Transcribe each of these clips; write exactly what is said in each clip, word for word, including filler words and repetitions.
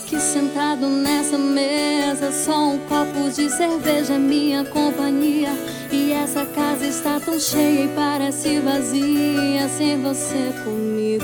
Aqui sentado nessa mesa, só um copo de cerveja é minha companhia. E essa casa está tão cheia e parece vazia sem você comigo.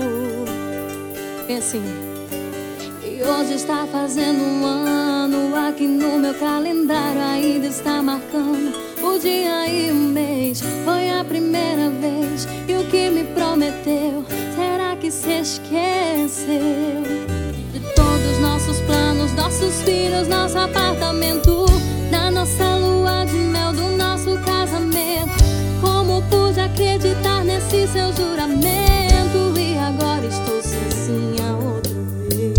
E assim, e hoje está fazendo um ano, aqui no meu calendário ainda está marcando o dia e o mês. Foi a primeira vez, e o que me prometeu, será que se esqueceu? De todos os nossos planos, nossos filhos, nosso apartamento, da nossa lua de mel, do nosso casamento. Como pude acreditar nesse seu juramento? E agora estou sozinha outra vez.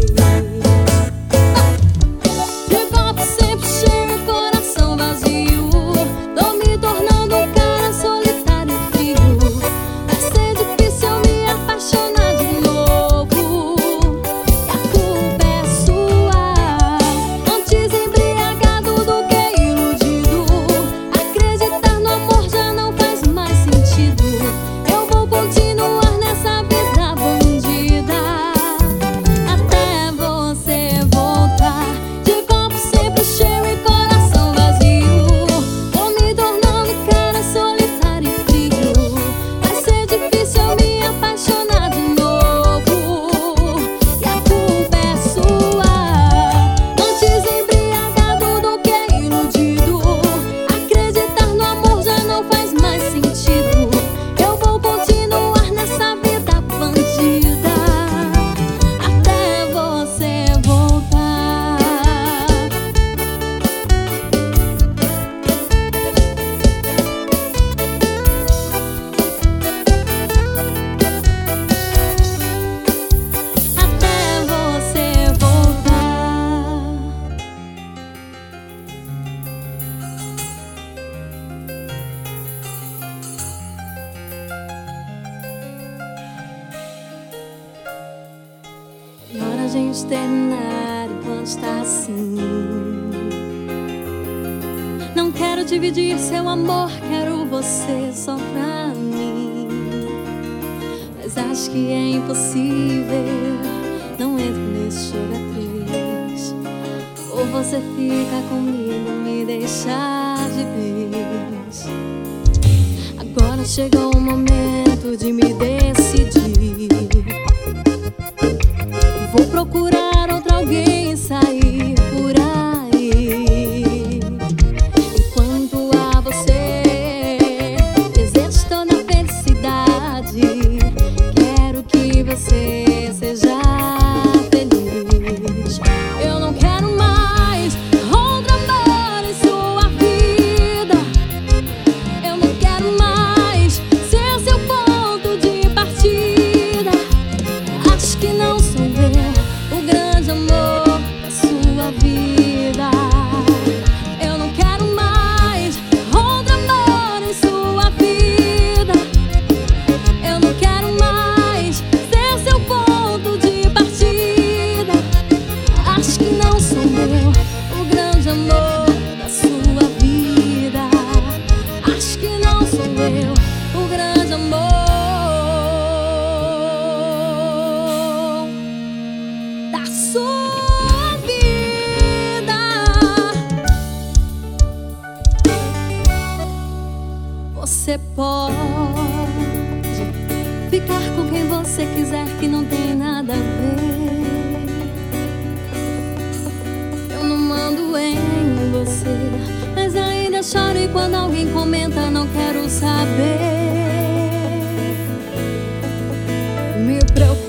De copo sempre cheio e coração vazio, tô me tornando um cara solitário e frio. Vai ser difícil eu me apaixonar de novo, e a culpa é sua. Antes embriagado do que iludido, acreditar no amor já não faz mais sentido. Eu vou continuar nessa vida bandida até você voltar. De copo sempre cheio e coração vazio, tô me tornando cara solitário e frio. Vai ser difícil eu me apaixonar de novo, e a culpa é sua. Antes embriagado do que iludido, acreditar no amor já não faz mais sentido. Eu vou continuar nessa vida bandida até você voltar. Até você voltar. Melhor a gente terminar enquanto está assim. Não quero dividir seu amor, quero você só pra mim. Mas acho que é impossível, não entro nesse jogo a três. Ou você fica comigo, me deixar de vez. Agora chegou o momento de me decidir. Vou procurar outro alguém e sair por aí. Enquanto a você desejo toda a felicidade, quero que você seja feliz. Eu não quero mais outro amor em sua vida. Eu não quero mais ser seu ponto de partida. Acho que não sou eu o grande amor da sua vida. Eu não quero mais outro amor em sua vida. Eu não quero mais ser seu ponto de partida. Acho que não sou eu o grande amor da sua vida. Acho que não sou eu o grande amor da sua vida. Você pode ficar com quem você quiser, que não tem nada a ver. Eu não mando em você, mas ainda choro e quando alguém comenta não quero saber. Me preocupa